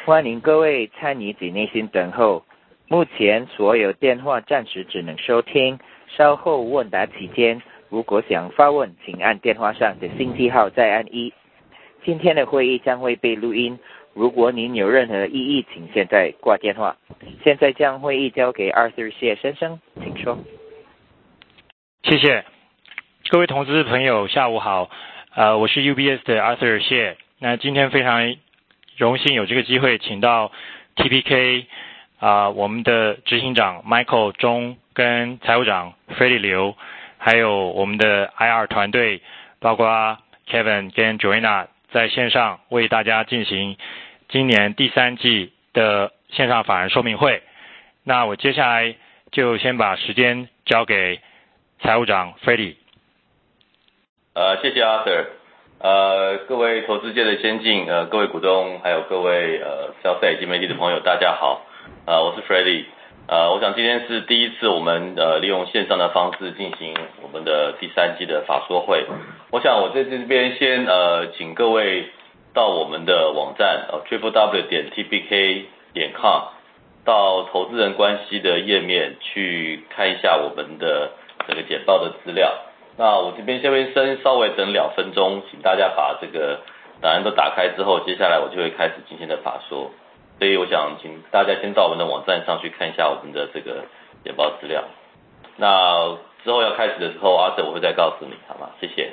欢迎各位参与及耐心等候。目前所有电话暂时只能收听，稍后问答期间，如果想发问，请按电话上的信息号再按1。今天的会议将会被录音，如果您有任何异议，请现在挂电话。现在将会议交给 Arthur 谢先生，请说。 谢谢。各位同志朋友，下午好。我是 UBS 的 Arthur 谢。那今天非常荣幸有这个机会，请到 TPK 我们的执行长 Michael 钟跟财务长 Freddie 刘，还有我们的 IR 团队，包括 Kevin 跟 Joanna 在线上为大家进行今年第3季的线上法人说明会。那我接下来就先把时间交给财务长 Freddie。 谢谢 Arthur。各位投资界的先进，各位股东，还有各位消费以及媒体的朋友，大家好。我是 Freddie。我想今天是第一次我们利用线上的方式进行我们的第3季的法说会。我想我在这边先请各位到我们的网站www.tpk.com 到投资人关系的页面去看一下我们的这个简报的资料。那我这边稍微等2分钟，请大家把这个档案都打开之后，接下来我就会开始今天的法说。所以我想请大家先到我们的网站上去看一下我们的这个简报资料。那之后要开始的时候，阿哲我会再告诉你，好吗？谢谢。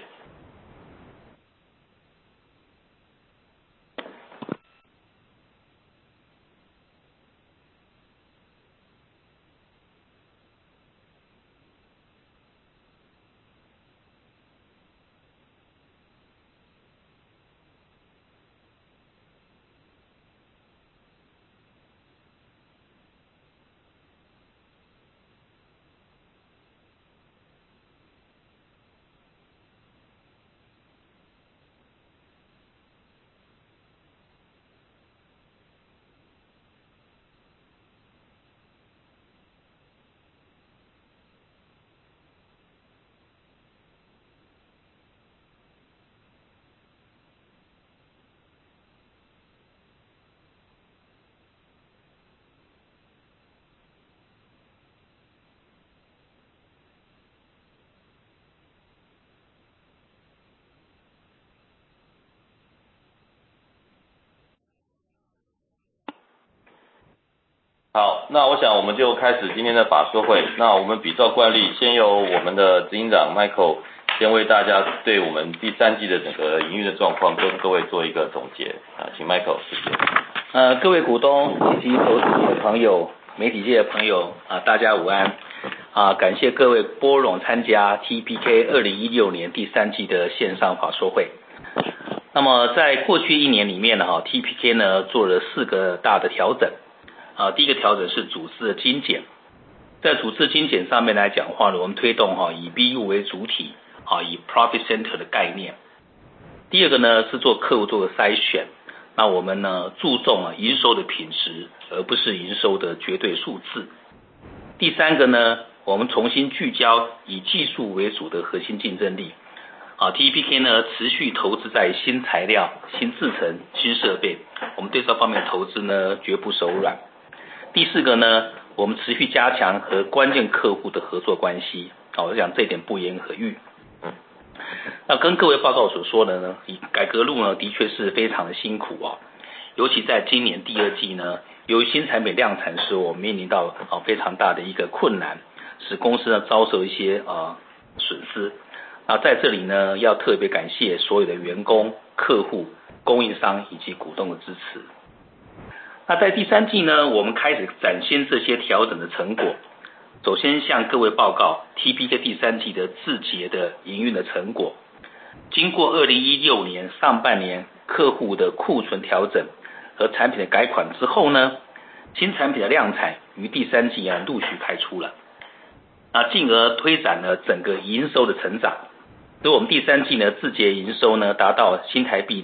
好，那我想我们就开始今天的法说会。那我们比照惯例，先由我们的执行长 Michael 先为大家对我们第3季的整个营运的状况跟各位做一个总结。请 Michael， 谢谢。 各位股东以及投资界的朋友、媒体界的朋友大家午安。感谢各位拨冗参加 TPK 2016年第3季的线上法说会。那么在过去1年里面呢，TPK 呢做了4个大的调整。第一个调整是组织的精简。在组织精简上面来讲的话呢，我们推动以 BU 为主体，以 Profit Center 的概念。第二个呢是做客户做个筛选，那我们呢注重营收的品质，而不是营收的绝对数字。第三个呢，我们重新聚焦以技术为主的核心竞争力。TPK 呢持续投资在新材料、新制程、新设备，我们对这方面投资呢绝不手软。第4个呢，我们持续加强和关键客户的合作关系。我想这一点不言可喻。那跟各位报告所说的呢，改革路呢的确是非常的辛苦尤其在今年第2季呢，由于新产品量产时我们面临到非常大的一个困难，使公司呢遭受一些损失。那在这里呢，要特别感谢所有的员工、客户、供应商以及股东的支持。那在第3季呢，我们开始展现这些调整的成果。首先向各位报告 TPK 第3季的自结的营运的成果。经过2016年上半年客户的库存调整和产品的改款之后呢，新产品的量产于第3季陆续开出了，进而推展了整个营收的成长。所以我们第3季呢自结营收呢达到新台币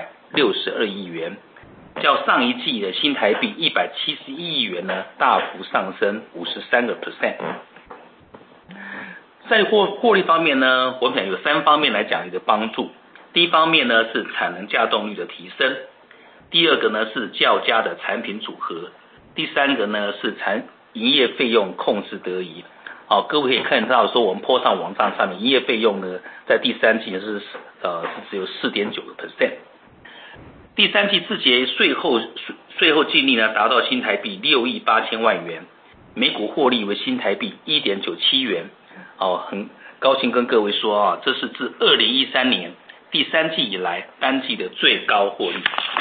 262亿元，较上一季的新台币171亿元呢大幅上升53%。在获利方面呢，我们想有3方面来讲一个帮助。第一方面呢是产能稼动率的提升， 第二个呢是较佳的产品组合，第三个呢是营业费用控制得宜。各位可以看到说我们 po 上网站上面营业费用呢，在第三季是只有 4.9%。第三季自结税后净利呢达到新台币6亿8千万元，每股获利为新台币 1.97 元。很高兴跟各位说这是自2013年第三季以来单季的最高获利。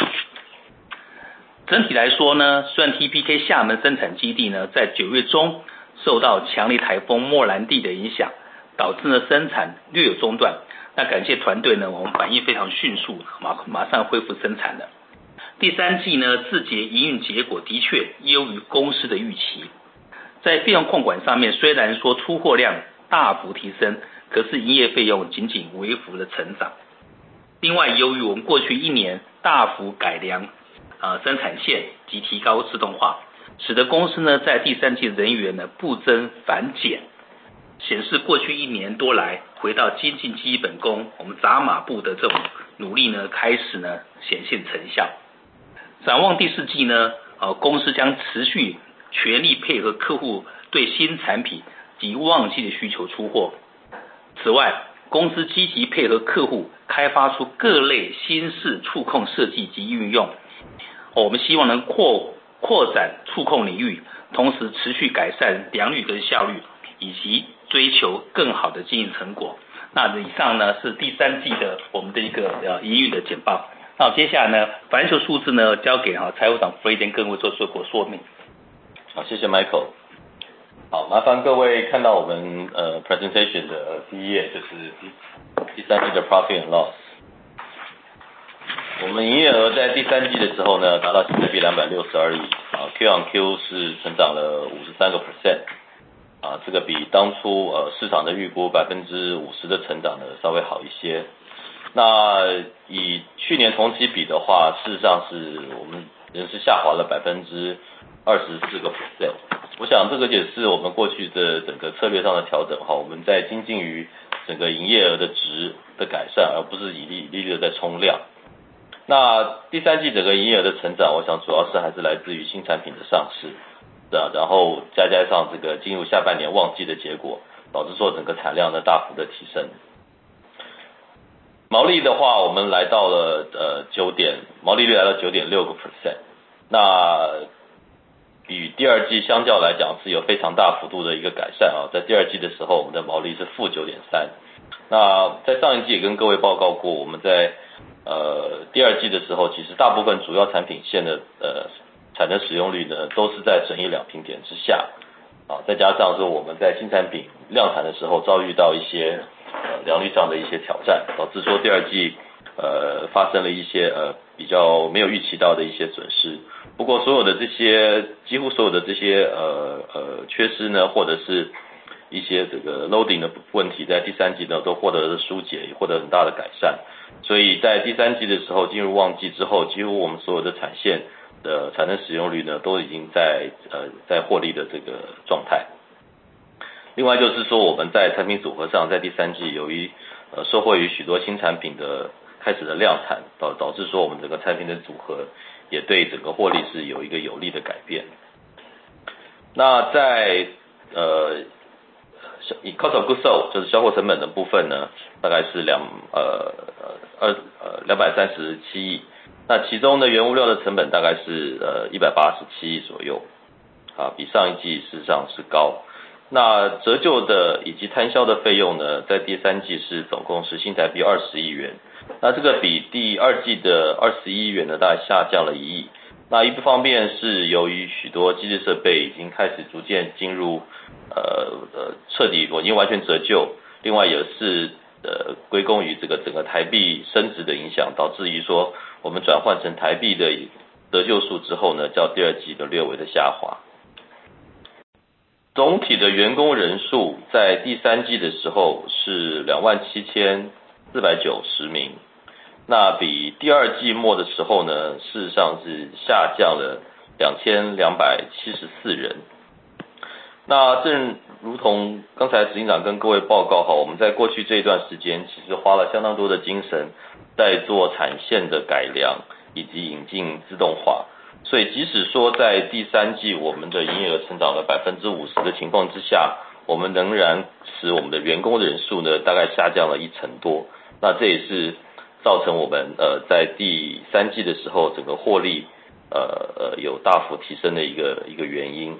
整体来说呢，虽然 TPK 厦门生产基地呢在9月中受到强烈台风莫兰蒂的影响，导致呢生产略有中断。那感谢团队呢，我们反应非常迅速，马上恢复生产了。第三季呢，自结营运结果的确优于公司的预期。在费用控管上面，虽然说出货量大幅提升，可是营业费用仅仅微幅的成长。另外，由于我们过去一年大幅改良生产线及提高自动化，使得公司呢在第三季人员呢不增反减，显示过去一年多来回到精进基本功，我们扎马步的这种努力呢开始呢显现成效。展望第四季呢，公司将持续全力配合客户对新产品及旺季的需求出货。此外，公司积极配合客户开发出各类新式触控设计及运用。我们希望能扩展触控领域，同时持续改善良率跟效率，以及追求更好的经营成果。那以上呢是第三季的我们的一个营运的简报。那接下来呢，financial数数字呢交给财务长 Freddie 跟各位做说明。 好，谢谢 Michael。好，麻烦各位看到我们presentation 的第一页，就是第三季的 profit and loss。我们营业额在第三季的时候呢，达到新台币262亿，Q on Q 是成长了53%，这个比当初市场的预估50%的成长呢稍微好一些。那以去年同期比的话，事实上是我们仍是下滑了24%。我想这个也是我们过去的整个策略上的调整我们在精进于整个营业额的值的改善，而不是以利率的在冲量。那第三季整个营业额的成长，我想主要是还是来自于新产品的上市，然后加上这个进入下半年旺季的结果，导致说整个产量的大幅的提升。毛利的话，我们来到了毛利率来到 9.6%， 那与第二季相较来讲是有非常大幅度的一个改善在第二季的时候，我们的毛利是负 9.3%。那在上一季也跟各位报告过，我们在第二季的时候，其实大部分主要产品线的产能使用率呢都是在整1-2平点之下再加上说我们在新产品量产的时候遭遇到一些良率上的一些挑战，导致说第二季发生了一些比较没有预期到的一些损失。不过几乎所有的这些缺失呢，或者是一些这个 loading 的问题，在第三季呢都获得了疏解，也获得很大的改善。所以在第三季的时候进入旺季之后，几乎我们所有的产线的产能使用率呢都已经在获利的这个状态。另外就是说我们在产品组合上，在第三季由于受惠于许多新产品的开始的量产，导致说我们整个产品的组合也对整个获利是有一个有利的改变。那在以 cost of goods sold 就是销货成本的部分呢，大概是237亿。那其中呢，原物料的成本大概是187亿左右比上一季事实上是高。那折旧的以及摊销的费用呢，在第三季是总共是新台币20亿元。那这个比第二季的21亿元呢，大概下降了1亿。那一方面是由于许多机制设备已经开始逐渐进入彻底已经完全折旧，另外也是归功于这个整个台币升值的影响，导致于说我们转换成台币的折旧数之后呢，较第二季的略微的下滑。总体的员工人数在第三季的时候是27,490名，那比第二季末的时候呢，事实上是下降了2274人。那正如同刚才执行长跟各位报告我们在过去这一段时间其实花了相当多的精神在做产线的改良， 以及引进自动化。所以即使说在第三季我们的营业额成长了50%的情况之下，我们仍然使我们的员工的人数呢大概下降了10%多。那这也是造成我们在第三季的时候整个获利有大幅提升的一个原因。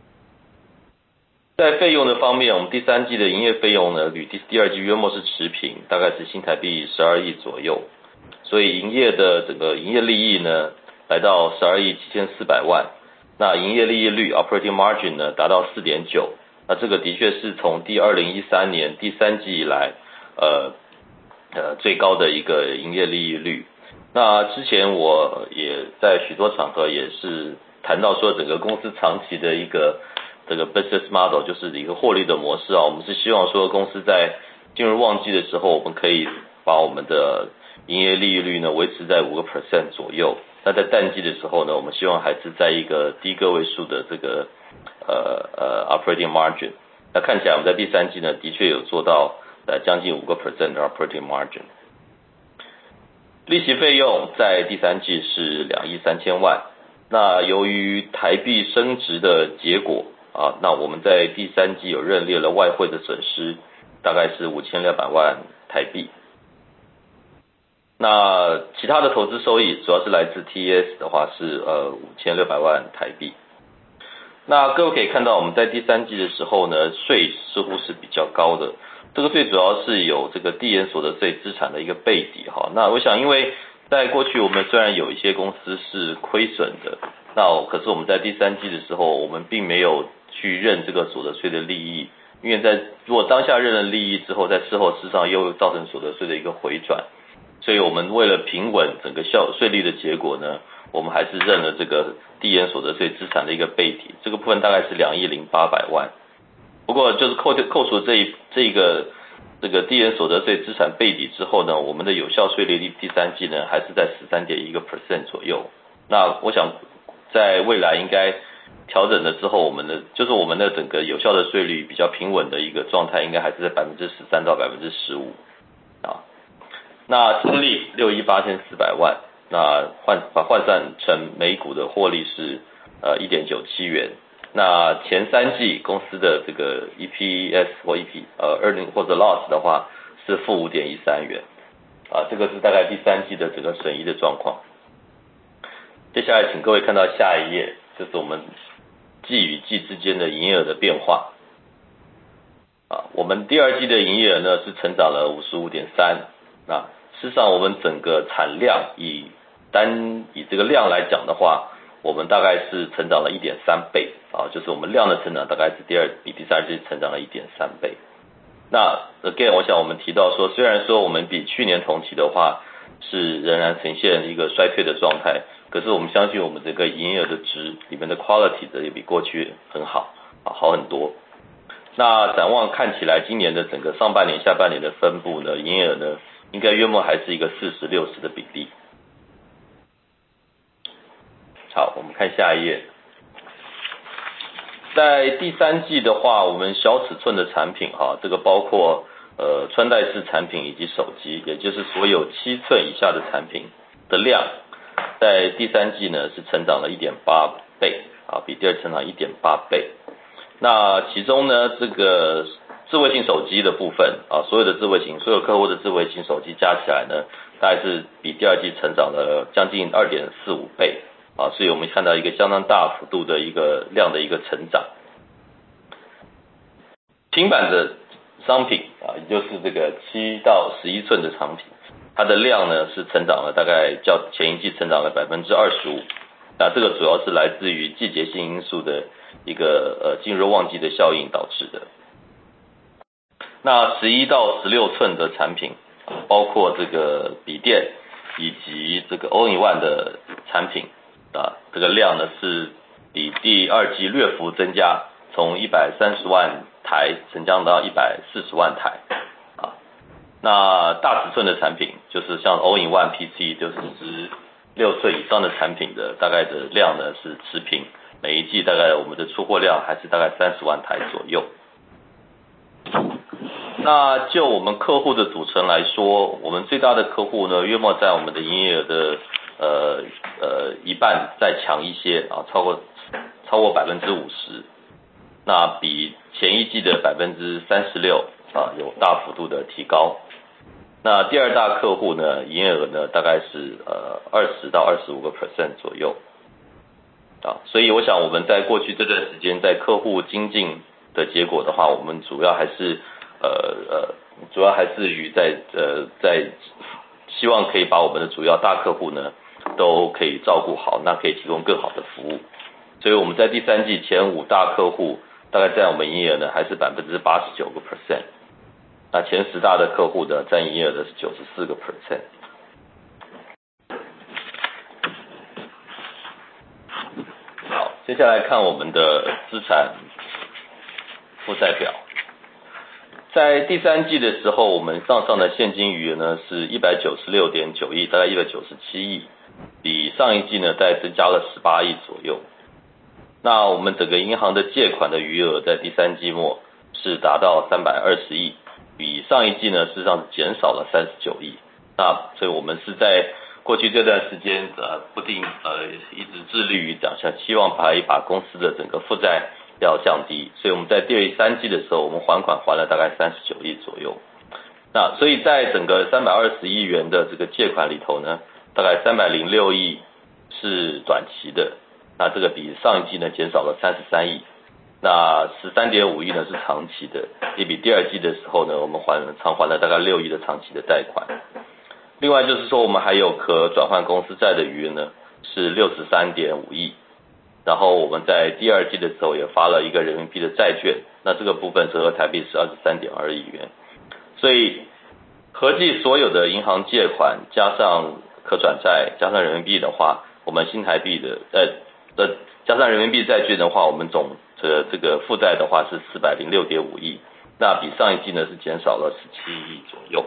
在费用的方面，我们第三季的营业费用呢与第二季约莫是持平，大概是新台币12亿左右。所以营业的整个营业利益呢来到12亿7400万，那营业利益率 operating margin 呢达到 4.9%， 那这个的确是从2013年第三季以来最高的一个营业利益率。那之前我也在许多场合也是谈到说整个公司长期的一个这个 business model 就是一个获利的模式啊，我们是希望说公司在进入旺季的时候，我们可以把我们的营业利益率呢维持在5% 左右。那在淡季的时候呢，我们希望还是在一个低个位数的这个operating margin。那看起来我们在第三季呢的确有做到将近5% 的 operating margin。利息费用在第三季是2亿3000万。那由于台币升值的结果那我们在第三季有认列了外汇的损失，大概是5200万台币。那其他的投资收益主要是来自 TES 的话是5600万台币。那各位可以看到我们在第三季的时候呢，税似乎是比较高的，这个最主要是有这个递延所得税资产的一个备抵那我想因为在过去我们虽然有一些公司是亏损的，那可是我们在第三季的时候我们并没有去认这个所得税的利益，因为如果当下认了利益之后，在事后事实上又造成所得税的一个回转，所以我们为了平稳整个税率的结果呢，我们还是认了这个递延所得税资产的一个备抵，这个部分大概是2亿0800万。不过就是扣除这个递延所得税资产备抵之后呢，我们的有效税率第三季呢还是在 13.1% 左右。那我想在未来应该调整了之后，我们的整个有效的税率比较平稳的一个状态，应该还是在 13% 到 15%。那净利6亿8400万，那换算成每股的获利是1.97元。那前三季公司的这个 EPS 或 earning 或者 loss 的话是负 5.13 元这个是大概第三季的整个损益的状况。接下来请各位看到下一页，就是我们季与季之间的营业额的变化我们第二季的营业额呢是成长了 55.3%。那事实上我们整个产量以这个量来讲的话，我们大概是成长了 1.3 倍就是我们量的成长大概是比第三季成长了 1.3 倍。那 again 我想我们提到说，虽然说我们比去年同期的话是仍然呈现一个衰退的状态，可是我们相信我们这个营业额的值里面的 quality 的也比过去很好很多。那展望看起来今年的整个上半年下半年的分布呢，营业额呢应该约莫还是一个40-60的比例。好，我们看下一页。在第三季的话，我们小尺寸的产品这个包括穿戴式产品以及手机，也就是所有7寸以下的产品的量，在第三季呢是成长了 1.8 倍比第二成长 1.8 倍。那其中呢这个智慧型手机的部分所有客户的智慧型手机加起来呢，大概是比第二季成长了将近 2.45 倍所以我们看到一个相当大幅度的一个量的一个成长。平板的商品也就是这个7到11寸的商品，它的量呢是成长了大概较前一季成长了 25%。那这个主要是来自于季节性因素的一个进入旺季的效应导致的。那11到16寸的产品，包括这个笔电以及这个 all-in-one 的产品这个量呢是比第二季略幅增加，从130万台增加到140万台那大尺寸的产品就是像 all-in-one PC 就是16寸以上的产品的大概的量呢是持平，每一季大概我们的出货量还是大概30万台左右。那就我们客户的组成来说，我们最大的客户呢约莫在我们的营业额的一半再强一些啊，超过50%，那比前一季的36%啊有大幅度的提高。那第二大客户呢，营业额呢大概是20到25% 左右啊，所以我想我们在过去这段时间在客户精进的结果的话，我们主要还是于在希望可以把我们的主要大客户呢都可以照顾好，那可以提供更好的服务。所以我们在第三季前5大客户大概占我们营业额呢还是89%，那前10大的客户呢占营业额的是94%。好，接下来看我们的资产负债表。在第三季的时候，我们账上的现金余额呢是196.9亿，大概197亿，比上一季呢大概增加了18亿左右。那我们整个银行的借款的余额在第三季末是达到320亿，比上一季呢事实上是减少了39亿。那所以我们是在过去这段时间一直致力于希望把公司的整个负债要降低，所以我们在第三季的时候，我们还款还了大概39亿左右。那所以在整个320亿元的这个借款里头呢，大概306亿是短期的，那这个比上一季呢减少了33亿。那 13.5 亿呢是长期的，也比第二季的时候呢，我们偿还了大概6亿的长期的贷款。另外就是说，我们还有可转换公司债的余额呢是 63.5 亿。然后我们在第二季的时候也发了一个人民币的债券，那这个部分折合台币是 23.2 亿元。所以合计所有的银行借款加上可转债加上人民币的话，我们新台币的加上人民币债券的话，我们总这个负债的话是 406.5 亿，那比上一季呢是减少了17亿左右。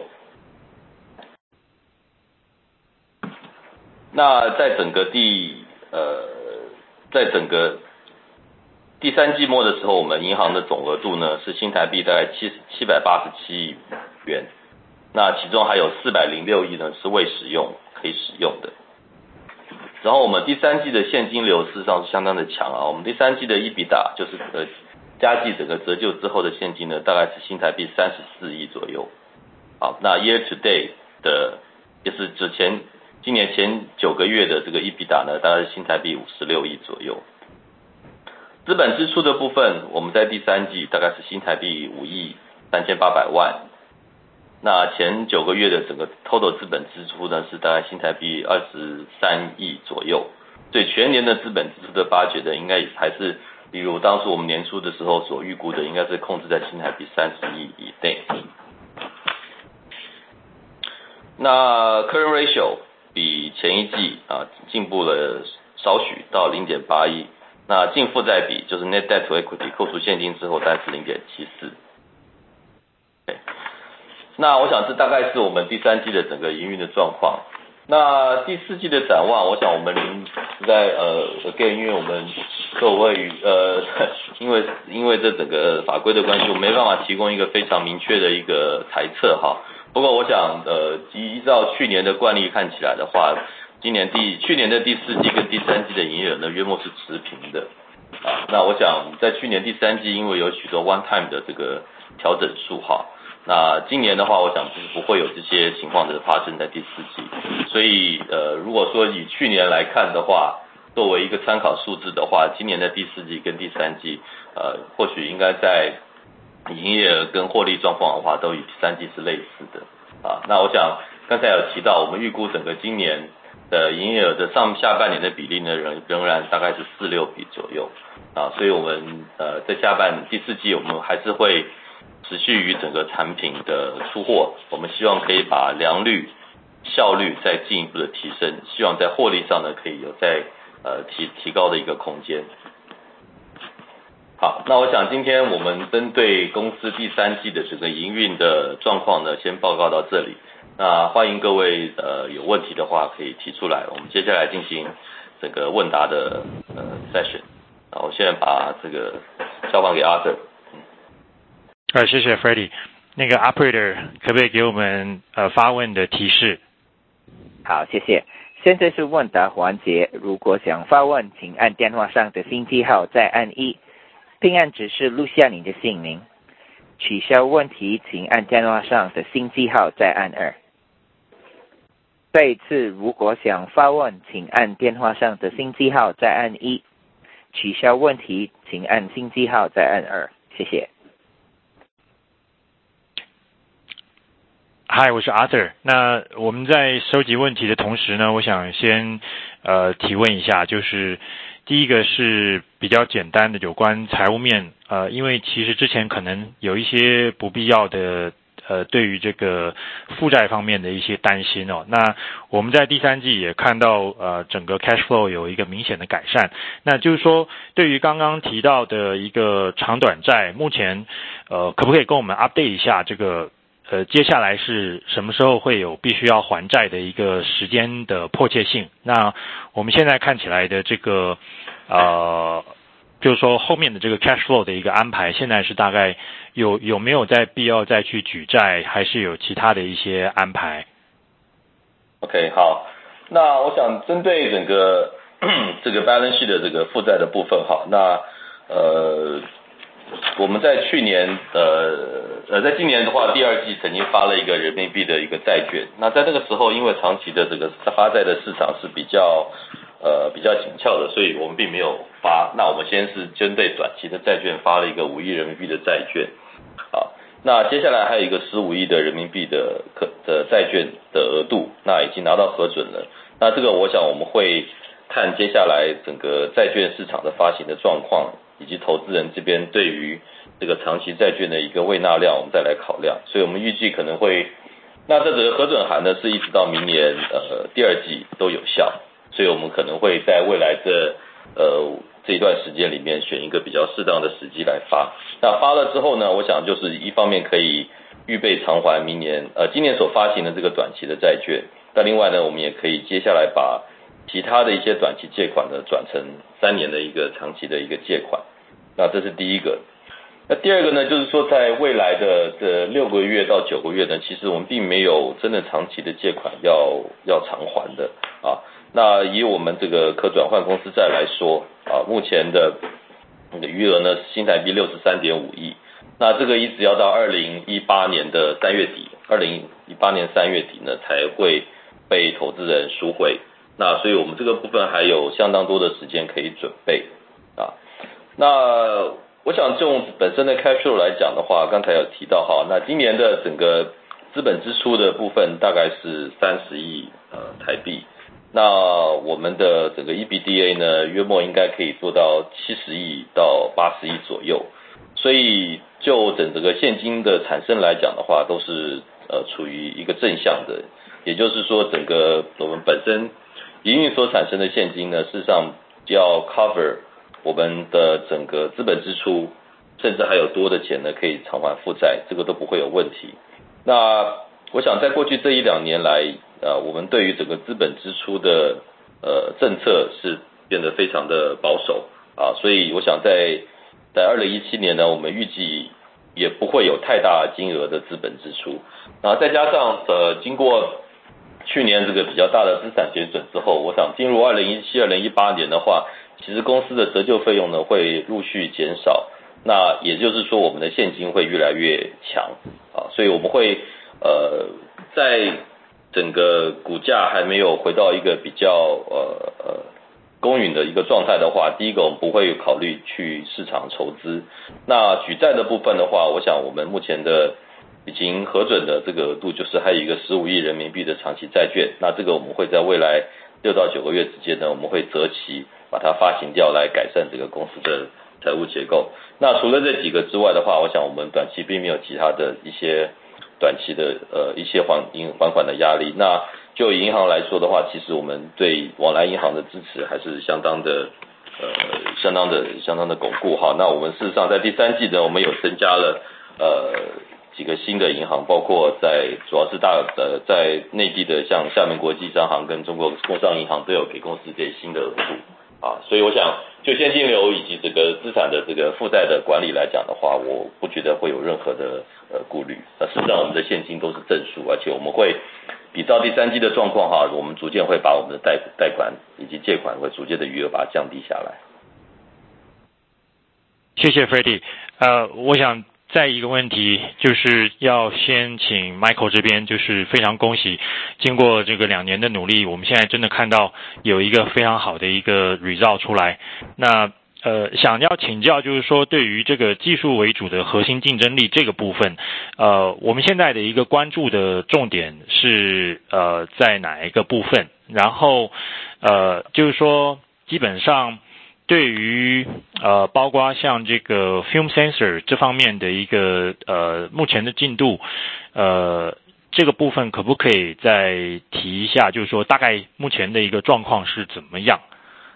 那在整个第三季末的时候，我们银行的总额度呢是新台币大概787亿元，那其中还有406亿呢是未使用可以使用的。然后我们第三季的现金流事实上是相当的强啊，我们第三季的 EBITDA 就是加计整个折旧之后的现金呢，大概是新台币34亿左右。好，那 year to date 的也是今年前9个月的这个 EBITDA 呢，大概是新台币56亿左右。资本支出的部分，我们在第三季大概是新台币5亿3800万。那前9个月的整个 total 资本支出呢，是大概新台币23亿左右。所以全年的资本支出的budget呢，应该也还是，例如当初我们年初的时候所预估的，应该是控制在新台币30亿以内。那 current ratio 比前一季进步了少许到 0.81， 那净负债比就是 net debt to equity 扣除现金之后大概是 0.74。 那我想这大概是我们第三季的整个营运的状况。那第四季的展望，我想我们实在again， 因为我们各位因为这整个法规的关系，我没办法提供一个非常明确的一个猜测哈。不过我想依照去年的惯例看起来的话，去年的第四季跟第三季的营业额呢约莫是持平的啊。那我想在去年第三季因为有许多 one time 的这个调整数哈，那今年的话我想就是不会有这些情况的发生在第四季。所以如果说以去年来看的话，作为一个参考数字的话，今年的第四季跟第三季或许应该在营业额跟获利状况的话都与第三季是类似的啊。那我想刚才有提到，我们预估整个今年的营业额的上下半年的比例呢仍然大概是4:6比左右啊。所以我们在第四季我们还是会持续于整个产品的出货，我们希望可以把良率效率再进一步的提升，希望在获利上呢可以有提高的一个空间。好，那我想今天我们针对公司第三季的整个营运的状况呢，先报告到这里。那欢迎各位有问题的话可以提出来，我们接下来进行这个问答的session。我现在把这个交还给 Arthur。 谢谢 Freddie。那个 Operator 可不可以给我们发问的提示？ 好，谢谢。 现在是问答环节，如果想发问，请按电话上的星记号再按1，并按指示录下你的姓名。取消问题，请按电话上的星记号再按2。再一次，如果想发问，请按电话上的星记号再按1。取消问题，请按星记号再按2。谢谢。 嗨，我是 Arthur。那我们在收集问题的同时呢，我想先提问一下，就是第一个是比较简单的有关财务面，因为其实之前可能有一些不必要的对于这个负债方面的一些担心哦。那我们在第三季也看到整个 cash flow 有一个明显的改善。那就是说，对于刚刚提到的一个长短债，目前可不可以跟我们 update 一下这个接下来是什么时候会有必须要还债的一个时间的迫切性？那我们现在看起来的这个就是说后面的这个 cash flow 的一个安排，现在是大概有没有在必要再去举债，还是有其他的一些安排 ？OK， 好，那我想针对整个这个 balance sheet 的这个负债的部分，好，那我们在去年在今年的话，第二季曾经发了一个人民币的一个债券。那在那个时候，因为长期的这个发债的市场是比较紧俏的，所以我们并没有发。那我们先是针对短期的债券发了一个5亿人民币的债券。好，那接下来还有一个15亿的人民币的债券的额度，那已经拿到核准了。那这个我想我们会看接下来整个债券市场的发行的状况，以及投资人这边对于这个长期债券的一个未纳量，我们再来考量。所以我们预计可能会，那这个核准函呢是一直到明年第二季都有效，所以我们可能会在未来这一段时间里面选一个比较适当的时机来发。那发了之后呢，我想就是一方面可以预备偿还今年所发行的这个短期的债券，那另外呢，我们也可以接下来把其他的一些短期借款呢转成3年的一个长期的一个借款。那这是第一个。那第二个呢，就是说在未来的6个月到9个月呢，其实我们并没有真的长期的借款要偿还的啊。那以我们这个可转换公司债来说啊，目前的那个余额呢新台币63.5亿。那这个一直要到2018年的3月底，2018年3月底呢才会被投资人赎回。那所以我们这个部分还有相当多的时间可以准备啊。那我想这种本身的 cash flow 来讲的话，刚才有提到哈，那今年的整个资本支出的部分大概是30亿台币。那我们的整个 EBITDA 呢，约莫应该可以做到70亿到80亿左右。所以就整个现金的产生来讲的话，都是处于一个正向的，也就是说整个我们本身营运所产生的现金呢，事实上要 cover 我们的整个资本支出，甚至还有多的钱呢可以偿还负债，这个都不会有问题。那我想在过去这1-2年来我们对于整个资本支出的政策是变得非常的保守啊，所以我想在2017年呢，我们预计也不会有太大金额的资本支出。那再加上经过去年这个比较大的资产减损之后，我想进入2017、2018年的话，其实公司的折旧费用呢会陆续减少。那也就是说，我们的现金会越来越强啊，所以我们会在整个股价还没有回到一个比较公允的一个状态的话，第一个我们不会考虑去市场筹资。那举债的部分的话，我想我们目前的已经核准的这个额度就是还有一个15亿人民币的长期债券，那这个我们会在未来6到9个月之间呢，我们会择期把它发行掉，来改善这个公司的财务结构。那除了这几个之外的话，我想我们短期并没有其他的一些短期的一些还款的压力。那就银行来说的话，其实我们对往来银行的支持还是相当的巩固哈。那我们事实上在第三季呢，我们有增加了几个新的银行，包括主要是在内地的像厦门国际商行跟中国工商银行都有给公司这些新的额度所以我想就现金流以及这个资产的这个负债的管理来讲的话，我不觉得会有任何的顾虑。那事实上我们的现金都是正数，而且我们会比照第三季的状况我们逐渐会把我们的贷款以及借款会逐渐的余额把它降低下来。 谢谢 Freddie。我想再一个问题就是要先请 Michael 这边，就是非常恭喜，经过这个2年的努力，我们现在真的看到有一个非常好的一个 result 出来。那想要请教就是说，对于这个技术为主的核心竞争力这个部分，我们现在的一个关注的重点是在哪一个部分？然后就是说基本上对于包括像这个 film sensor 这方面的一个目前的进度，这个部分可不可以再提一下，就是说大概目前的一个状况是怎么样？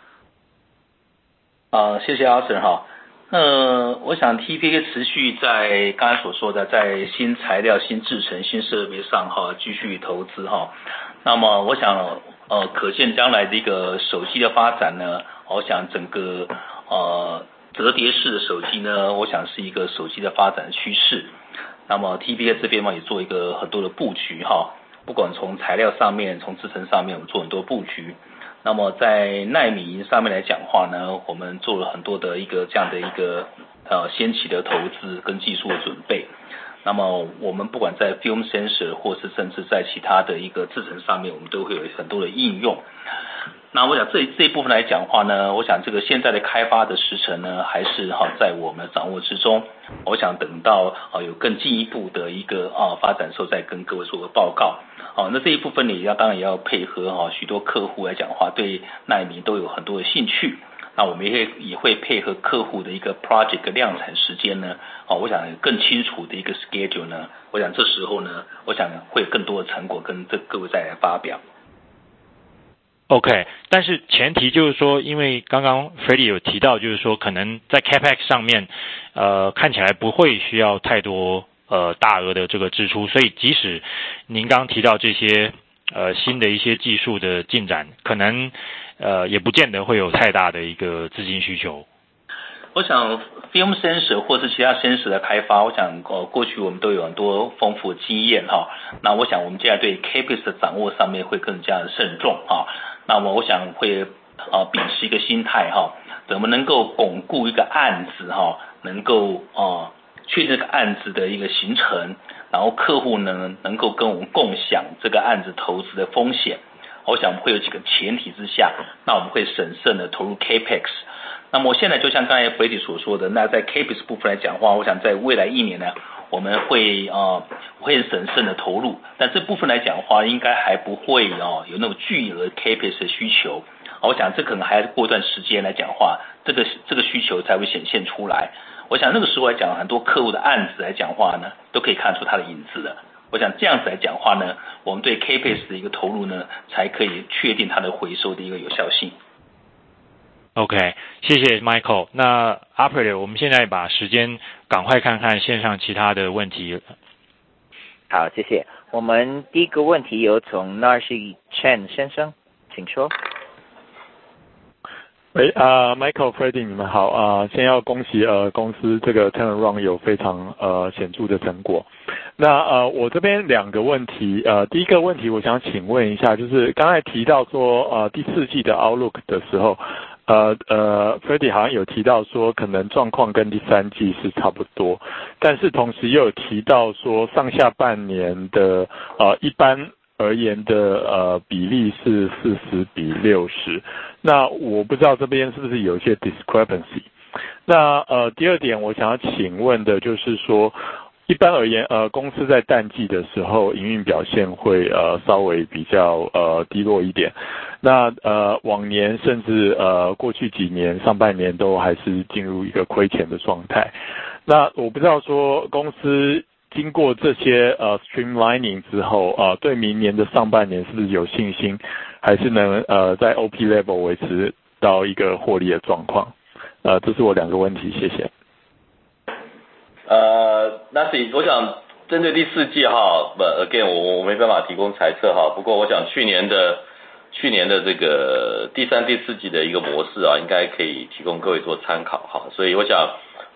谢谢阿 Sir 哈。我想 TPK 持续在刚才所说的在新材料、新制程、新设备上继续投资哈。那么我想可见将来的一个手机的发展呢，我想整个折叠式的手机呢，我想是一个手机的发展趋势。那么 TPK 这边也做一个很多的布局哈，不管从材料上面、从制程上面，我们做很多布局。那么在奈米上面来讲话呢，我们做了很多的一个这样的一个先期的投资跟技术的准备。那么我们不管在 film sensor 或是甚至在其他的一个制程上面，我们都会有很多的应用。那我想这一部分来讲话呢，我想这个现在的开发的时程呢，还是在我们掌握之中。我想等到有更进一步的一个发展时候，再跟各位做个报告。那这一部分呢，当然也要配合许多客户来讲话，对奈米都有很多的兴趣。那我们也会配合客户的一个 project 量产时间呢，我想更清楚的一个 schedule 呢，我想这时候呢，我想会有更多的成果跟各位再来发表。 OK， 但是前提就是说，因为刚刚 Freddie 有提到，就是说可能在 Capex 上面，看起来不会需要太多大额的这个支出，所以即使您刚提到这些新的一些技术的进展，可能也不见得会有太大的一个资金需求。 我想 film sensor 或是其他 sensor 的开发，我想过去我们都有很多丰富的经验那我想我们现在对 Capex 的掌握上面会更加的慎重那么我想会秉持一个心态怎么能够巩固一个案子能够确定这个案子的一个形成，然后客户呢能够跟我们共享这个案子投资的风险。我想会有几个前提之下，那我们会审慎的投入 Capex。那么现在就像刚才 Freddie 所说的，那在 Capex 部分来讲的话，我想在未来1年呢，我们会审慎的投入，但这部分来讲的话，应该还不会有那种巨额 Capex 的需求。我想这可能还要过段时间来讲的话，这个需求才会显现出来。我想那个时候来讲，很多客户的案子来讲话呢，都可以看出它的影子了。我想这样子来讲话呢，我们对 Capex 的一个投入呢，才可以确定它的回收的一个有效性。 OK， 谢谢 Michael。那 Operator， 我们现在把时间赶快看看线上其他的问题。 好，谢谢。我们第一个问题有从 Narshi Chen 先生，请说。 Michael Freddie 你们好先要恭喜公司这个 turnaround 有非常显著的成果。那我这边2个问题第一个问题我想请问一下，就是刚才提到说第4季的 outlook 的时候Freddie 好像有提到说可能状况跟第3季是差不多，但是同时又有提到说上下半年的一般而言的比例是40:60，那我不知道这边是不是有一些 discrepancy。那第2点我想要请问的就是说，一般而言公司在淡季的时候营运表现会稍微比较低落一点。那往年甚至过去几年上半年都还是进入一个亏钱的状态。那我不知道说公司经过这些streamlining 之后对明年的上半年是不是有信心，还是能在 OP level 维持到一个获利的状况？这是我2个问题，谢谢。 那是我想针对第4季again 我没办法提供猜测不过我想去年的去年的这个第三、第四季的一个模式啊，应该可以提供各位做参考哈。所以我想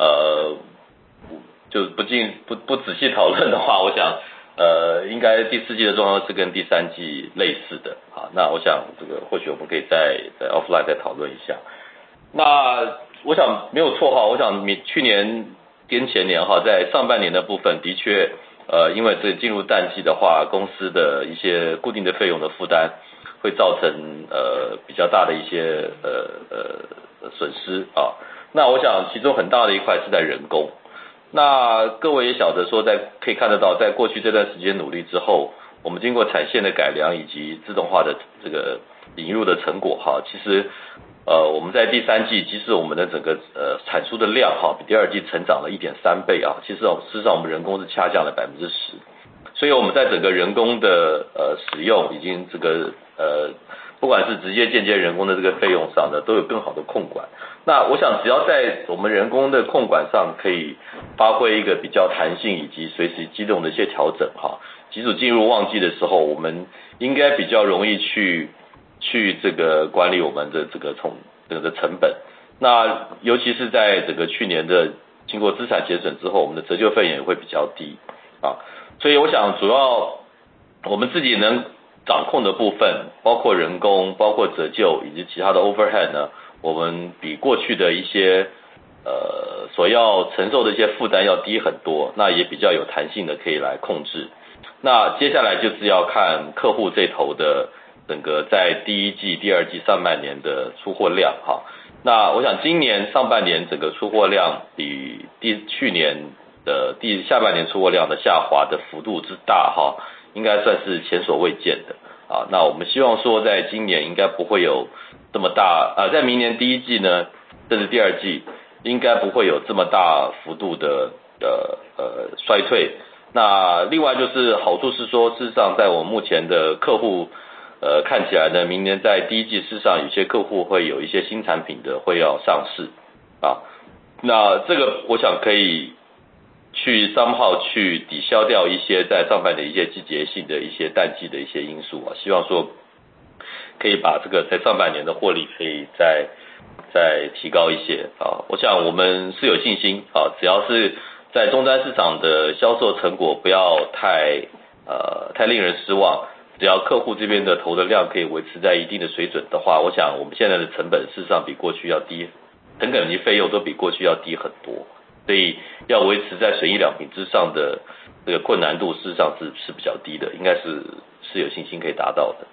就是不仔细讨论的话，我想应该第四季的状况是跟第三季类似的啊。那我想这个或许我们可以在 offline 再讨论一下。那我想没有错哈，我想去年跟前年哈，在上半年的部分的确因为这进入淡季的话，公司的一些固定的费用的负担会造成比较大的一些损失啊。那我想其中很大的一块是在人工。那各位也晓得说，可以看得到，在过去这段时间努力之后，我们经过产线的改良以及自动化的这个引入的成果哈，其实我们在第三季，即使我们的整个产出的量哈比第二季成长了 1.3 倍啊，其实事实上我们人工是下降了 10%， 所以我们在整个人工的使用已经这个不管是直接间接人工的这个费用上呢，都有更好的控管。那我想只要在我们人工的控管上可以发挥一个比较弹性以及随时机动的一些调整哈，即使进入旺季的时候，我们应该比较容易去这个管理我们的这个成本。那尤其是在整个去年的经过资产节省之后，我们的折旧费也会比较低啊。所以我想主要我们自己能掌控的部分，包括人工、包括折旧以及其他的 overhead 呢，我们比过去的一些所要承受的一些负担要低很多，那也比较有弹性的可以来控制。那接下来就是要看客户这头的整个在第一季、第二季上半年的出货量哈。那我想今年上半年整个出货量比去年的下半年出货量的下滑的幅度之大哈，应该算是前所未见的啊。那我们希望说在今年应该不会有这么大在明年第一季呢，甚至第二季应该不会有这么大幅度的衰退。那另外就是好处是说，事实上在我目前的客户看起来呢，明年在第一季事实上有些客户会有一些新产品的会要上市啊。那这个我想可以去somehow去抵消掉一些在上半年一些季节性的一些淡季的一些因素啊，希望说可以把这个在上半年的获利可以再提高一些啊。我想我们是有信心啊，只要是在终端市场的销售成果不要太令人失望，只要客户这边的投的量可以维持在一定的水准的话，我想我们现在的成本事实上比过去要低，成本及费用都比过去要低很多，所以要维持在损益两平之上的这个困难度事实上是比较低的，应该是有信心可以达到的。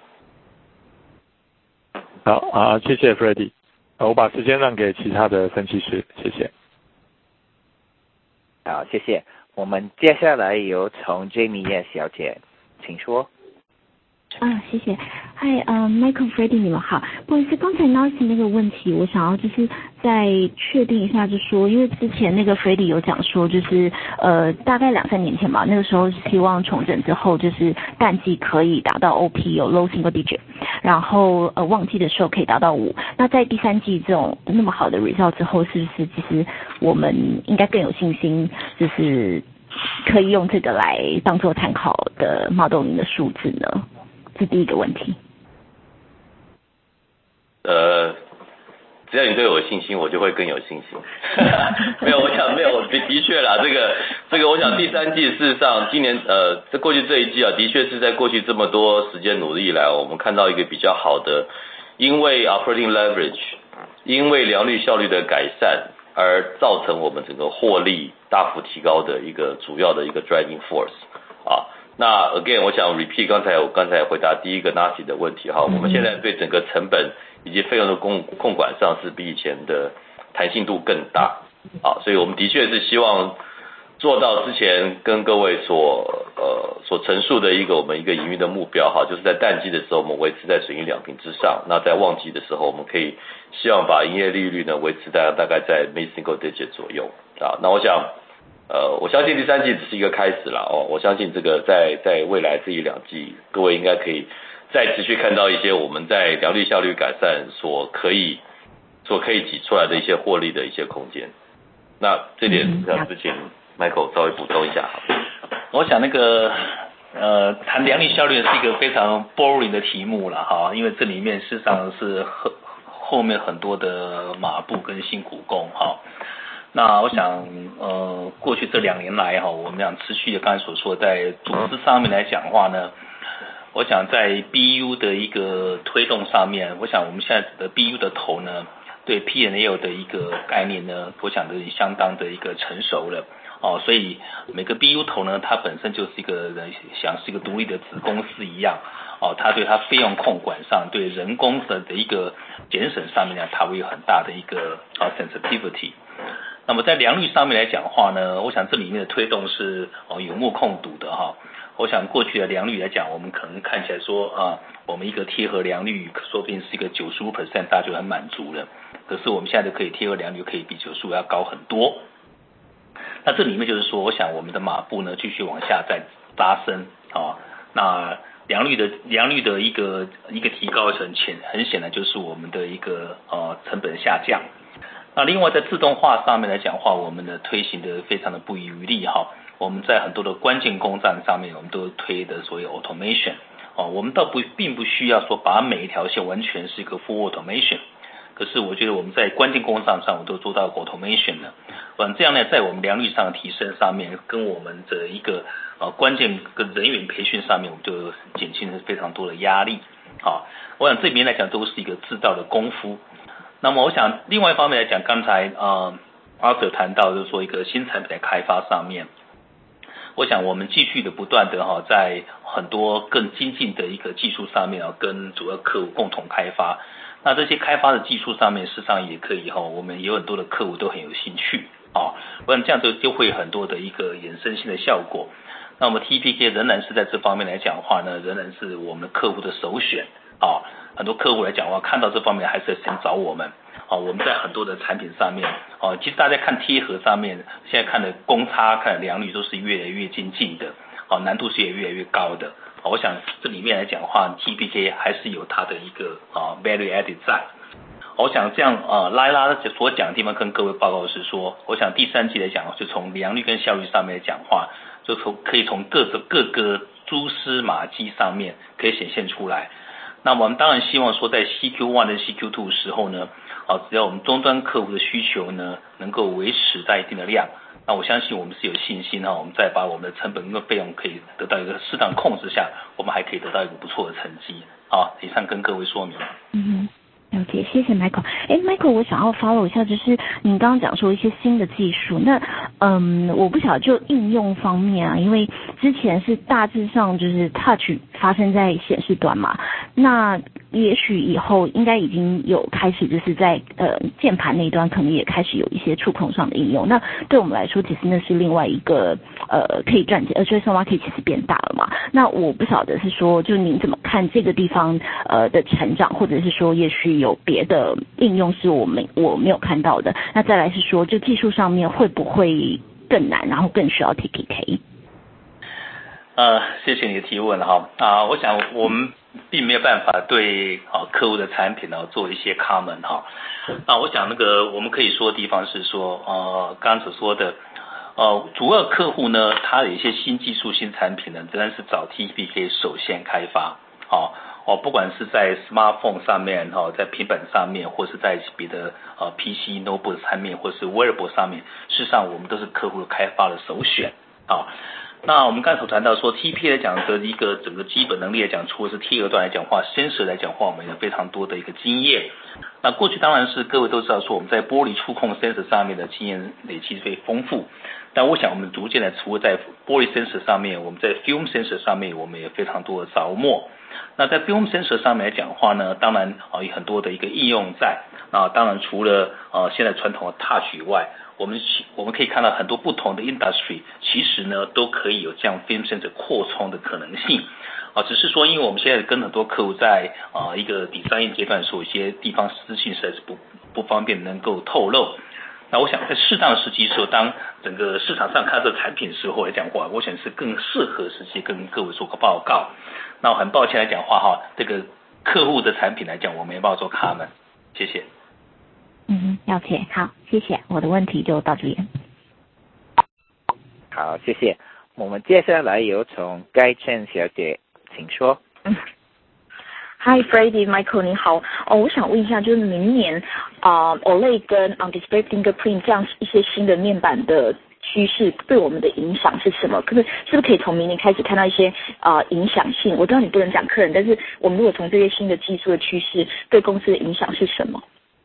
好谢谢 Freddy， 我把时间让给其他的分析师，谢谢。 好，谢谢。我们接下来有从 Jamie 叶小姐，请说。 谢谢。嗨，Michael Freddy 你们好。不好意思，刚才 Nancy 那个问题，我想要就是再确定一下，就说因为之前那个 Freddy 有讲说，就是大概2-3年前吧，那个时候希望重整之后，就是淡季可以达到 OP 有 low single digit， 然后旺季的时候可以达到5。那在第三季这种那么好的 result 之后，是不是其实我们应该更有信心，就是可以用这个来当做参考的 modeling 的数字呢？是第一个问题。 只要你对我有信心，我就会更有信心。没有，我想没有，的确啦，这个，我想第三季事实上今年在过去这一季啊，的确是在过去这么多时间努力以来，我们看到一个比较好的，因为 operating leverage， 因为良率效率的改善而造成我们整个获利大幅提高的一个主要的一个 driving force 啊。那 again 我想 repeat 刚才回答第一个 Nancy 的问题哈，我们现在对整个成本以及费用的控管上是比以前的弹性度更大啊，所以我们的确是希望做到之前跟各位所陈述的我们一个营运的目标哈，就是在淡季的时候我们维持在损益两平之上，那在旺季的时候我们可以希望把营业利率呢维持在大概在 mid single digit 左右啊。那我想我相信第三季只是一个开始啦我相信这个在未来这1-2季，各位应该可以再持续看到一些我们在良率效率改善所可以挤出来的一些获利的一些空间。那这点让之前 Michael 稍微补充一下。 我想那个谈良率效率是一个非常 boring 的题目了哈，因为这里面事实上是后面很多的马步跟辛苦工哈。那我想过去这2年来哈，我们讲持续的刚才所说在组织上面来讲话呢，我想在 BU 的一个推动上面，我想我们现在的 BU 的头呢，对 P&L 的一个概念呢，我想的相当的一个成熟了。所以每个 BU 头呢，它本身就是一个像是一个独立的子公司一样，它对它费用控管上，对人工的一个减省上面呢，它会有很大的一个sensitivity。那么在良率上面来讲话呢，我想这里面的推动是有目共睹的哈。我想过去的良率来讲，我们可能看起来说我们一个贴合良率说不定是一个95%，大家就很满足了。可是我们现在就可以贴合良率可以比95%要高很多。那这里面就是说，我想我们的马步呢继续往下再拉升那良率的一个提高很显然就是我们的一个成本下降。那另外在自动化上面来讲话，我们的推行的非常的不遗余力哈。我们在很多的关键工站上面，我们都推的所谓 automation 我们并不需要说把每一条线完全是一个 full automation。可是我觉得我们在关键工厂上，我都做到 automation 了。这样呢，在我们良率上的提升上面，跟我们的一个关键跟人员培训上面，我们就减轻了非常多的压力。我想这边来讲都是一个制造的功夫。那么我想另外一方面来讲，刚才Arthur 谈到就是说一个新产品的开发上面，我想我们继续的不断的在很多更精进的一个技术上面跟主要客户共同开发。那这些开发的技术上面，事实上也可以我们有很多的客户都很有兴趣不然这样就会有很多的一个衍生性的效果。那我们 TPK 仍然是在这方面来讲的话呢，仍然是我们的客户的首选很多客户来讲的话，看到这方面还是先找我们我们在很多的产品上面其实大家看贴合上面，现在看的公差看的良率都是越来越精进的难度是也越来越高的我想这里面来讲的话 TPK 还是有它的一个value added 在。我想这样拉所讲的地方跟各位报告的是说，我想第3季来讲就从良率跟效率上面来讲话，就可以从各个蛛丝马迹上面可以显现出来。那我们当然希望说在 CQ1 跟 CQ2 的时候呢只要我们终端客户的需求呢能够维持在一定的量，那我相信我们是有信心我们再把我们的成本跟费用可以得到一个适当控制下，我们还可以得到一个不错的成绩以上跟各位说明。 了解，谢谢 Michael。Michael， 我想要 follow 一下，就是您刚刚讲说一些新的技术，那我不晓得就应用方面因为之前是大致上就是 touch 发生在显示端嘛，那也许以后应该已经有开始就是在键盘那一端可能也开始有一些触控上的应用，那对我们来说其实那是另外一个可以赚钱，addressable market 其实变大了嘛。那我不晓得是说就您怎么看这个地方的成长，或者是说也许有别的应用是我没有看到的。那再来是说就技术上面会不会更难，然后更需要 TPK？ 谢谢你的提问我想我们并没有办法对客户的产品做一些 comment 我想我们可以说的地方是说刚刚所说的主要客户呢，他有一些新技术新产品呢，仍然是找 TPK 首先开发不管是在 smartphone 上面在平板上面，或是在别的PC notebook 上面，或是 wearable 上面，事实上我们都是客户开发的首选那我们刚才所谈到说 TPK 来讲的一个整个基本能力来讲，除了是贴合端来讲话 sensor 来讲话，我们有非常多的一个经验。那过去当然是各位都知道说我们在玻璃触控 sensor 上面的经验累积非常丰富，但我想我们逐渐的除了在玻璃 sensor 上面，我们在 film sensor 上面我们也非常多的着墨。那在 film sensor 上面来讲的话呢，当然有很多的一个应用在当然除了现在传统的 touch 以外，我们可以看到很多不同的 industry 其实呢都可以有这样 film sensor 扩充的可能性只是说因为我们现在跟很多客户在一个design阶段，有些地方资讯实在是不方便能够透露。那我想在适当的时机的时候，当整个市场上看这个产品的时候来讲话，我想是更适合时机跟各位做个报告。那我很抱歉来讲话这个客户的产品来讲我没办法做comment，谢谢。 了解，好，谢谢，我的问题就到这里。 好，谢谢。 我们接下来有从盖倩小姐，请说。 Hi Freddie Michael 你好我想问一下，就是明年OLED 跟 On-Display Fingerprint 这样一些新的面板的趋势对我们的影响是什么？是不是可以从明年开始看到一些影响性？我知道你不能讲客人，但是我们如果从这些新的技术的趋势对公司的影响是什么？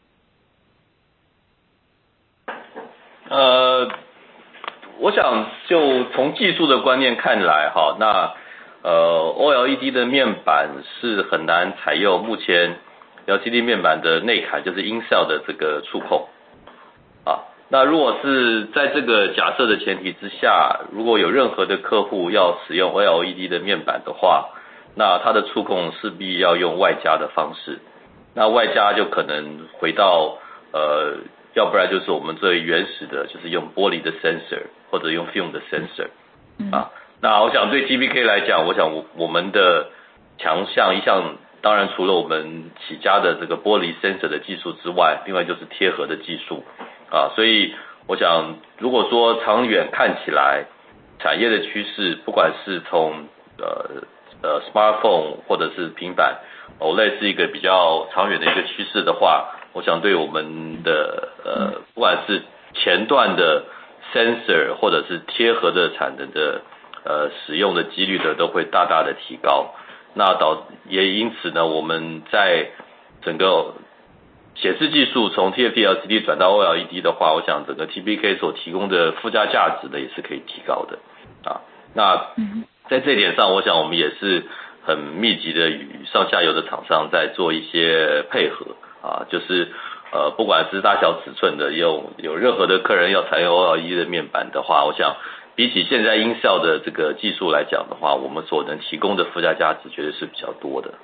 我想就从技术的观念看来哈，那OLED 的面板是很难采用目前 LCD 面板的内坎，就是音效的这个触控啊。那如果是在这个假设的前提之下，如果有任何的客户要使用 OLED 的面板的话，那它的触控势必要用外加的方式。那外加就可能回到要不然就是我们最原始的，就是用玻璃的 sensor 或者用 film 的 sensor 啊。那我想对 TPK 来讲，我想我们的强项一项，当然除了我们起家的这个玻璃 sensor 的技术之外，另外就是贴合的技术啊。所以我想，如果说长远看起来，产业的趋势，不管是从smartphone 或者是平板 OLED 是一个比较长远的一个趋势的话，我想对我们的不管是前段的 sensor 或者是贴合的产能的使用的几率呢，都会大大的提高。那也因此呢，我们在整个显示技术从 TFT LCD 转到 OLED 的话，我想整个 TPK 所提供的附加价值呢，也是可以提高的啊。那在这一点上，我想我们也是很密集的与上下游的厂商在做一些配合啊，就是不管是大小尺寸的，有任何的客人要采用 OLED 的面板的话，我想比起现在音效的这个技术来讲的话，我们所能提供的附加价值绝对是比较多的。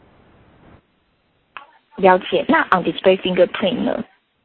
了解。那 On-Display Fingerprint 呢？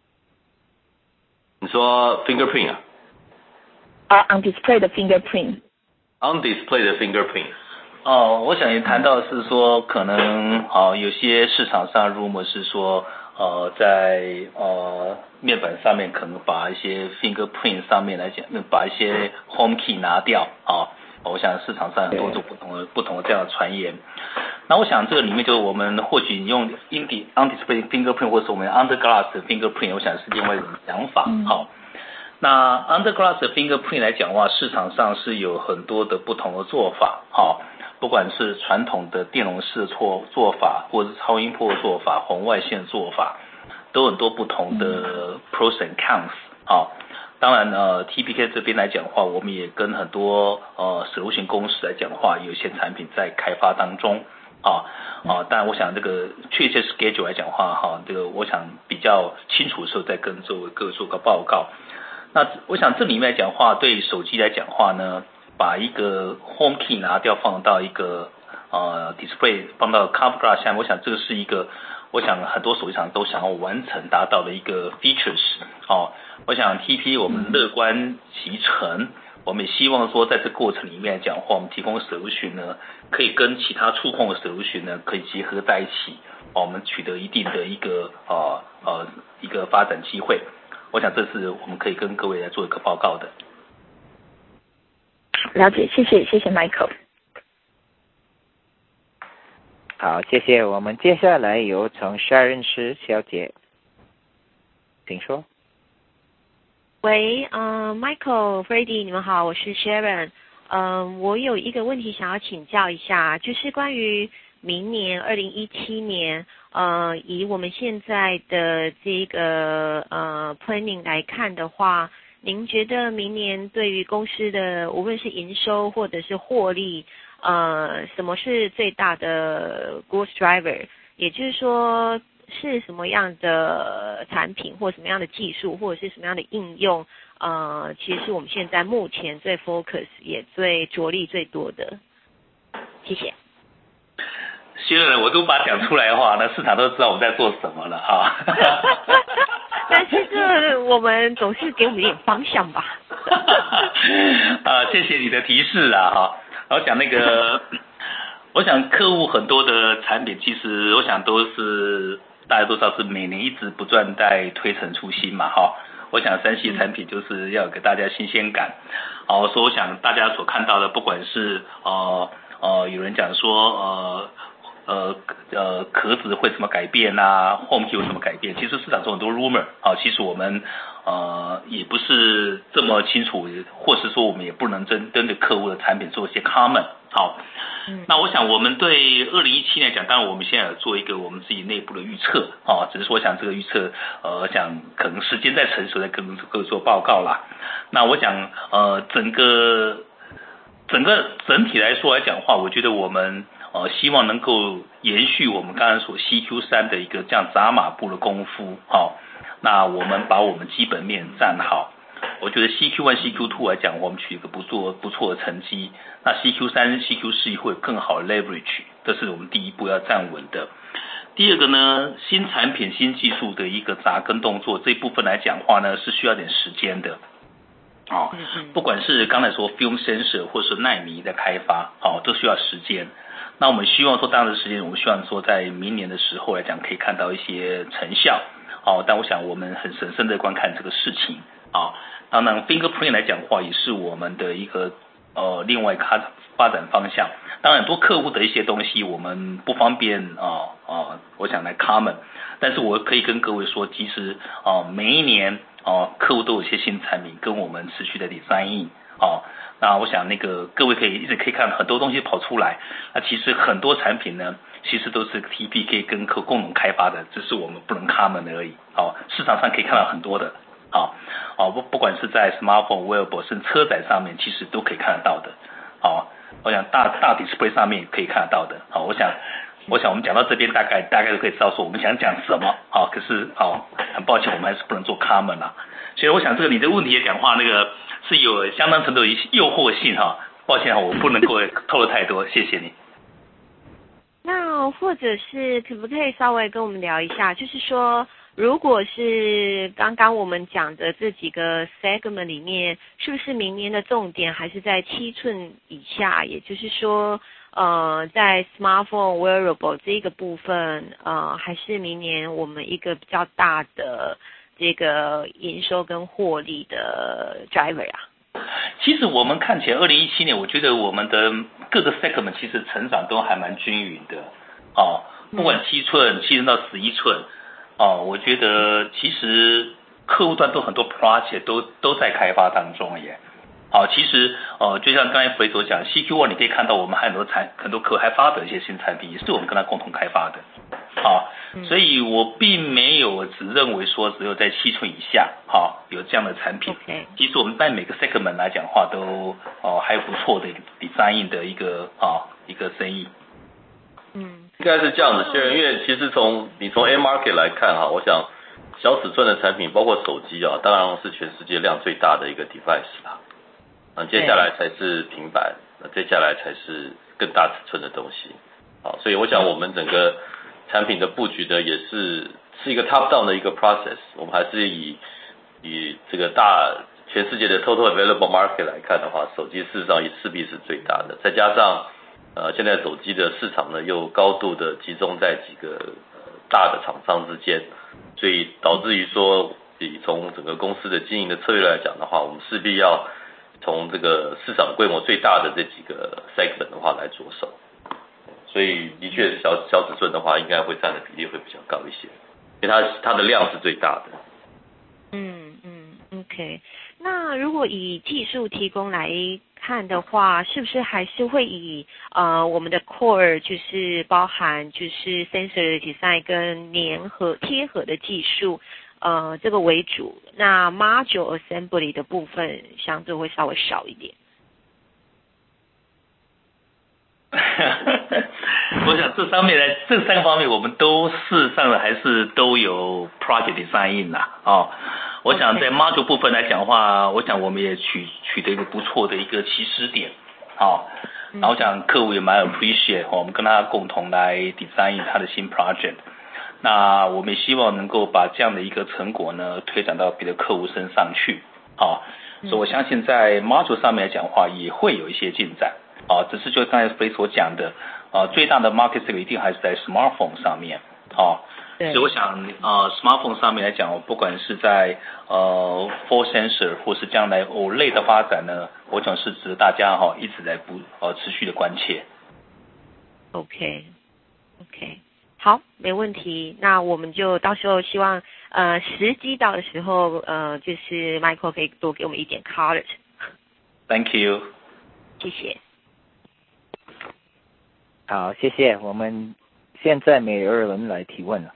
你说 Fingerprint 啊 ？On-Display 的 Fingerprint。On-Display 的 Fingerprint。 我想也谈到是说，可能有些市场上 rumor 是说，在面板上面可能把一些 fingerprint 上面来讲，把一些 home key 拿掉我想市场上很多种不同的这样的传言。那我想这个里面就是我们或许用 on-display fingerprint 或是我们 under glass fingerprint， 我想是另外一种想法。那 under glass fingerprint 来讲的话，市场上是有很多的不同的做法不管是传统的电容式做法，或者是超音波做法、红外线做法，都很多不同的 pros and cons当然TPK 这边来讲的话，我们也跟很多solution公司来讲的话，有一些产品在开发当中但我想这个确切 schedule 来讲的话这个我想比较清楚的时候再跟各位做个报告。那我想这里面来讲的话，对手机来讲的话呢，把一个 home key 拿掉，放到一个display 放到 cover glass 下面，我想这个是一个我想很多手机厂都想要完成达到的一个 features 我想 TP 我们乐观其成，我们也希望说在这过程里面讲的话，我们提供 solution 呢，可以跟其他触控的 solution 呢可以结合在一起我们取得一定的一个一个发展机会。我想这是我们可以跟各位来做一个报告的。 了解，谢谢 Michael。 好，谢谢。我们接下来有从 Sharon 施小姐，请说。 喂，Michael Freddie 你们好，我是 Sharon。我有一个问题想要请教一下，就是关于明年2017年以我们现在的这个planning 来看的话，您觉得明年对于公司的无论是营收或者是获利什么是最大的 growth driver， 也就是说是什么样的产品或什么样的技术或者是什么样的应用其实是我们现在目前最 focus 也最着力最多的。谢谢。 新人我都把它讲出来的话，那市场都知道我们在做什么了但是这我们总是给我们一点方向吧谢谢你的提示我讲那个我想客户很多的产品其实我想都是大家都知道是每年一直不断在推陈出新嘛我我想3C 产品就是要给大家新鲜感。所以我想大家所看到的，不管是有人讲说壳子会什么改变啊 ，Home Key 有什么改变？其实市场中很多 rumor 其实我们也不是这么清楚，或是说我们也不能针对客户的产品做一些 comment。好，那我想我们对2017年讲，当然我们现在有做一个我们自己内部的预测只是说想这个预测想可能时间在成熟再跟各位做报告啦。那我想整体来说来讲的话，我觉得我们希望能够延续我们刚才所 CQ3 的一个这样扎马步的功夫那我们把我们基本面站好，我觉得 CQ1、CQ2 来讲，我们取一个不错的成绩。那 CQ3、CQ4 会有更好的 leverage， 这是我们第一步要站稳的。第二个呢，新产品、新技术的一个扎根动作，这一部分来讲话呢，是需要点时间的。不管是刚才说 film sensor 或是奈米的开发，都需要时间。那我们希望说，当然的时间，我们希望说在明年的时候来讲，可以看到一些成效。但我想我们很审慎的观看这个事情当然 fingerprint 来讲的话，也是我们的一个另外发展方向。当然很多客户的一些东西我们不方便我想来 comment， 但是我可以跟各位说，其实每一年客户都有一些新产品跟我们持续的 design 那我想各位一直可以看很多东西跑出来，那其实很多产品呢，其实都是 TPK 跟客户共同开发的，只是我们不能 comment 而已市场上可以看到很多的不管是在 smartphone、wearable 甚至车载上面，其实都可以看得到的我想大 display 上面也可以看得到的我想我们讲到这边大概都可以知道说我们想讲什么可是很抱歉我们还是不能做 comment 所以我想你的问题也讲话是有相当程度的诱惑性抱歉我不能够透露太多，谢谢你。 那或者是可不可以稍微跟我们聊一下，就是说如果是刚刚我们讲的这几个 segment 里面，是不是明年的重点还是在7寸以下，也就是说在 smartphone wearable 这个部分还是明年我们一个比较大的这个营收跟获利的 driver 其实我们看起来2017年，我觉得我们的各个 segment 其实成长都还蛮均匀的不管7寸、7寸到11寸我觉得其实客户端都很多 project 都在开发当中耶其实就像刚才弗雷所讲 CQ1 你可以看到我们还有很多客户还发表一些新产品，也是我们跟他共同开发的所以我并没有只认为说只有在7寸以下有这样的产品其实我们在每个 segment 来讲的话都还有不错的 design 的一个生意应该是这样子，因为其实你从 A market 来看我想小尺寸的产品包括手机当然是全世界量最大的一个 device 啦接下来才是平板，接下来才是更大尺寸的东西所以我想我们整个产品的布局呢也是一个 top down 的一个 process， 我们还是以这个全世界的 total available market 来看的话，手机事实上也势必是最大的，再加上现在手机的市场呢又高度的集中在几个大的厂商之间，所以导致于说从整个公司的经营的策略来讲的话，我们势必要从这个市场规模最大的这几个 segment 的话来着手，所以的确是小尺寸的话应该会占的比例会比较高一些，因为它的量是最大的。 OK， 那如果以技术提供来看的话，是不是还是会以我们的 core 就是包含就是 sensor design 跟贴合的技术这个为主，那 module assembly 的部分相对会稍微少一点。 我想这3个方面我们都事实上还是都有 project design 我想在 module 部分来讲的话，我想我们也取得一个不错的一个起始点然后我想客户也蛮 appreciate 我们跟他共同来 design 他的新 project， 那我们也希望能够把这样的一个成果呢推展到别的客户身上去所以我相信在 module 上面来讲的话也会有一些进展只是就刚才飞所讲的最大的 market 一定还是在 smartphone 上面所以我想smartphone 上面来讲，不管是在Force Sensor 或是将来OLED 的发展呢，我想是值得大家一直在持续的关切。 OK， 好，没问题。那我们就到时候希望时机到的时候就是 Michael 可以多给我们一点 color。Thank you， 谢谢。 好，谢谢。我们现在没有人来提问了。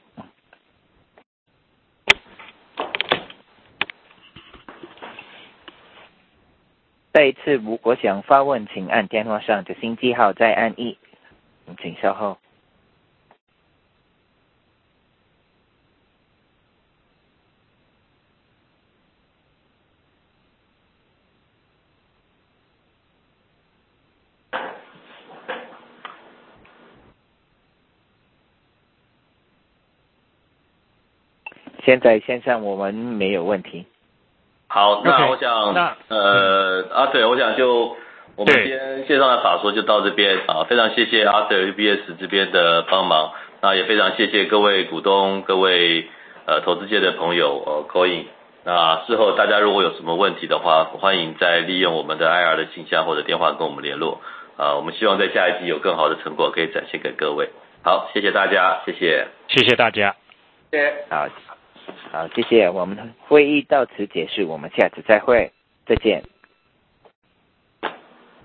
再一次，如果想发问，请按电话上的星记号，再按1，请稍后。现在线上我们没有问题。 好，那我想，Arthur，我想就我们今天线上的法说就到这边啊，非常谢谢 Arthur UBS 这边的帮忙，那也非常谢谢各位股东、各位投资界的朋友call in。那事后大家如果有什么问题的话，欢迎再利用我们的 IR 的信箱或者电话跟我们联络我们希望在下一季有更好的成果可以展现给各位。好，谢谢大家，谢谢， 谢谢大家， 谢谢， 好，谢谢，我们会议到此结束，我们下次再会，再见。